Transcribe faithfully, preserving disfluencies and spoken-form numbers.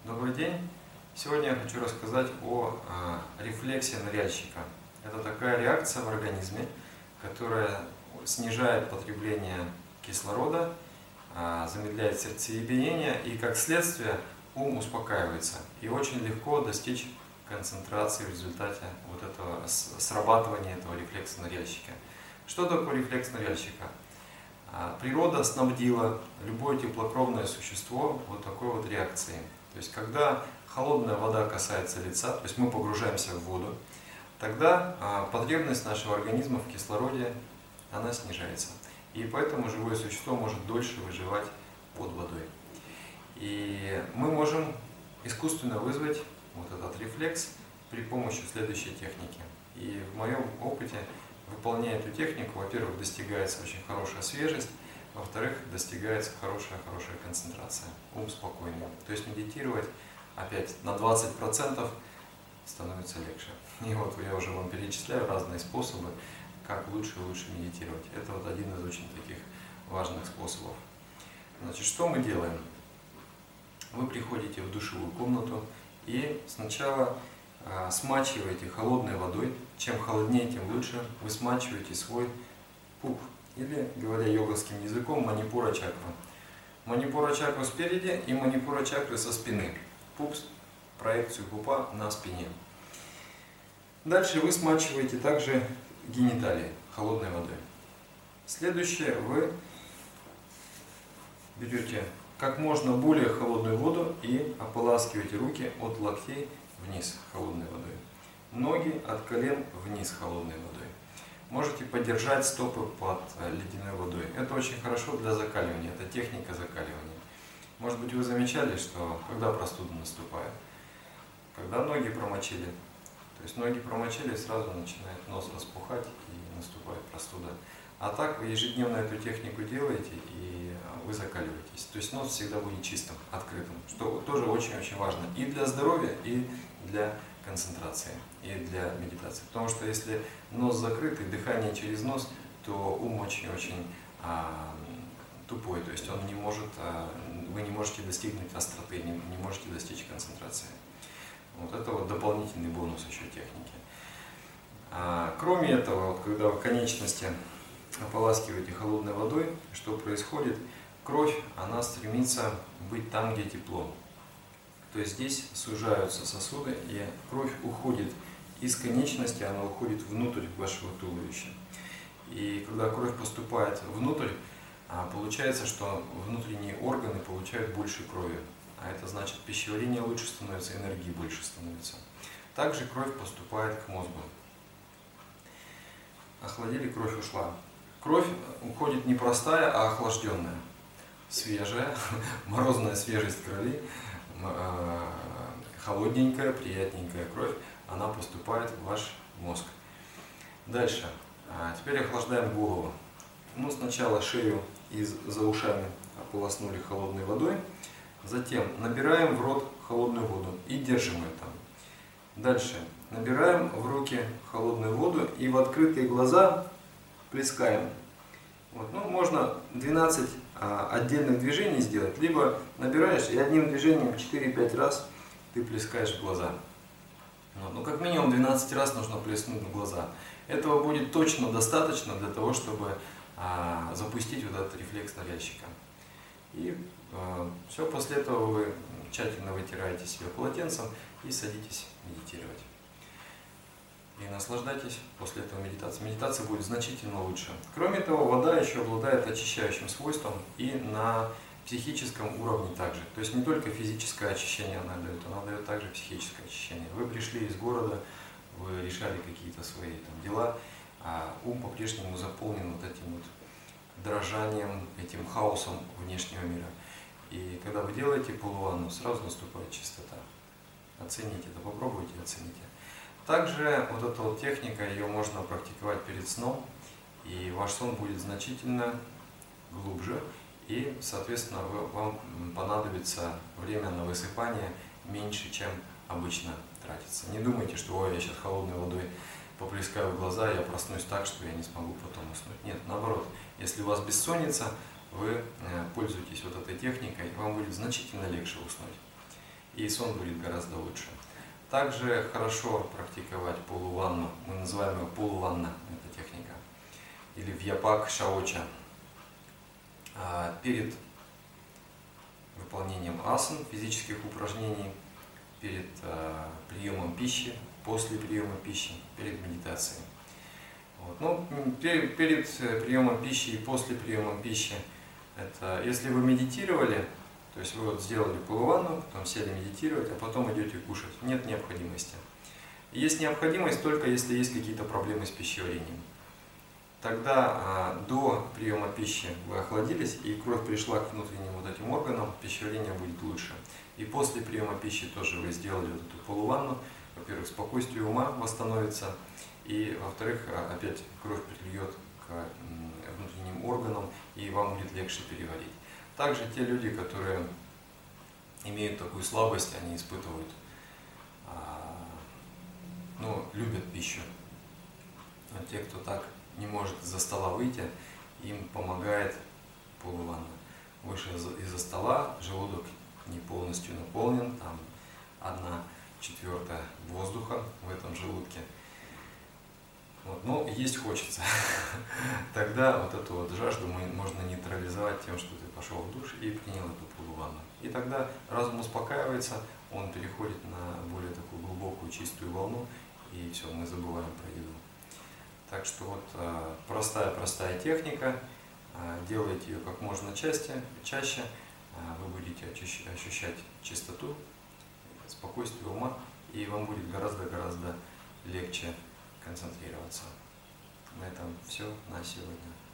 Добрый день! Сегодня я хочу рассказать о э, рефлексе ныряльщика. Это такая реакция в организме, которая снижает потребление кислорода, э, замедляет сердцебиение и, как следствие, ум успокаивается. И очень легко достичь концентрации в результате вот этого срабатывания этого рефлекса ныряльщика. Что такое рефлекс ныряльщика? Природа снабдила любое теплокровное существо вот такой вот реакцией. То есть, когда холодная вода касается лица, то есть мы погружаемся в воду, тогда потребность нашего организма в кислороде, она снижается. И поэтому живое существо может дольше выживать под водой. И мы можем искусственно вызвать вот этот рефлекс при помощи следующей техники. И в моем опыте, выполняя эту технику, во-первых, достигается очень хорошая свежесть, во-вторых, достигается хорошая-хорошая концентрация, ум спокойный. То есть медитировать опять на двадцать процентов становится легче. И вот я уже вам перечисляю разные способы, как лучше и лучше медитировать. Это вот один из очень таких важных способов. Значит, что мы делаем? Вы приходите в душевую комнату и сначала э, смачиваете холодной водой. Чем холоднее, тем лучше. Вы смачиваете свой пуп. Или, говоря йоговским языком, манипура чакру. Манипура чакру спереди и манипура чакры со спины. Пуп, проекцию пупа на спине. Дальше вы смачиваете также гениталии холодной водой. Следующее, вы берете как можно более холодную воду и ополаскиваете руки от локтей вниз холодной водой. Ноги от колен вниз холодной водой. Можете подержать стопы под ледяной водой. Это очень хорошо для закаливания, это техника закаливания. Может быть, вы замечали, что когда простуда наступает? Когда ноги промочили. То есть ноги промочили, сразу начинает нос распухать и наступает простуда. А так вы ежедневно эту технику делаете и вы закаливаетесь. То есть нос всегда будет чистым, открытым, что тоже очень-очень важно и для здоровья, и для концентрации, и для медитации. Потому что если нос закрыт и дыхание через нос, то ум очень-очень а, тупой. То есть он не может, а, вы не можете достигнуть остроты, не, не можете достичь концентрации. Вот это вот дополнительный бонус еще техники. А, кроме этого, вот, когда вы конечности ополаскиваете холодной водой, что происходит? Кровь, она стремится быть там, где тепло. То есть здесь сужаются сосуды, и кровь уходит из конечности, она уходит внутрь вашего туловища. И когда кровь поступает внутрь, получается, что внутренние органы получают больше крови. А это значит, пищеварение лучше становится, энергии больше становится. Также кровь поступает к мозгу. Охладили, кровь ушла. Кровь уходит не простая, а охлажденная. Свежая, морозная свежесть крови, холодненькая, приятненькая кровь, она поступает в ваш мозг. Дальше. Теперь охлаждаем голову. Ну, сначала шею и за ушами ополоснули холодной водой. Затем набираем в рот холодную воду и держим это. Дальше. Набираем в руки холодную воду и в открытые глаза плескаем. Вот. Ну, можно двенадцать а, отдельных движений сделать, либо набираешь и одним движением четыре-пять раз ты плескаешь в глаза. Вот. Ну, как минимум двенадцать раз нужно плеснуть в глаза. Этого будет точно достаточно для того, чтобы а, запустить вот этот рефлекс ныряльщика. И а, все, после этого вы тщательно вытираете себя полотенцем и садитесь медитировать. И наслаждайтесь после этого медитацией. Медитация будет значительно лучше. Кроме того, вода еще обладает очищающим свойством и на психическом уровне также. То есть не только физическое очищение она дает, она дает также психическое очищение. Вы пришли из города, вы решали какие-то свои там дела, а ум по-прежнему заполнен вот этим вот дрожанием, этим хаосом внешнего мира. И когда вы делаете полуванну, сразу наступает чистота. Оцените это, попробуйте, оцените. Также вот эта вот техника, ее можно практиковать перед сном, и ваш сон будет значительно глубже, и, соответственно, вам понадобится время на высыпание меньше, чем обычно тратится. Не думайте, что ой, я сейчас холодной водой поплескаю в глаза, я проснусь так, что я не смогу потом уснуть. Нет, наоборот, если у вас бессонница, вы пользуетесь вот этой техникой, вам будет значительно легче уснуть. и сон будет гораздо лучше. Также хорошо практиковать полуванну, мы называем ее полуванна, эта техника, или вьяпак шаоча. Перед выполнением асан, физических упражнений, перед приемом пищи, после приема пищи, перед медитацией. Вот. Ну, перед, перед приемом пищи и после приема пищи, это если вы медитировали, то есть вы вот сделали полуванну, потом сели медитировать, а потом идете кушать. Нет необходимости. Есть необходимость только если есть какие-то проблемы с пищеварением. Тогда а, до приема пищи вы охладились, и кровь пришла к внутренним вот этим органам, пищеварение будет лучше. И после приема пищи тоже вы сделали вот эту полуванну. Во-первых, спокойствие ума восстановится, и во-вторых, опять кровь прильет к внутренним органам, и вам будет легче переварить. Также те люди, которые имеют такую слабость, они испытывают, ну, любят пищу. Но те, кто так не может из-за стола выйти, им помогает полуванна. Выше из-за стола, желудок не полностью наполнен, там одна четвертая воздуха в этом желудке. Вот, но есть хочется. Тогда вот эту вот жажду можно нейтрализовать тем, что ты пошел в душ и принял эту полуванну. И тогда разум успокаивается, он переходит на более такую глубокую чистую волну, и все, мы забываем про еду. Так что вот простая-простая техника, делайте ее как можно чаще, чаще, вы будете ощущать чистоту, спокойствие ума, и вам будет гораздо-гораздо легче концентрироваться. На этом все на сегодня.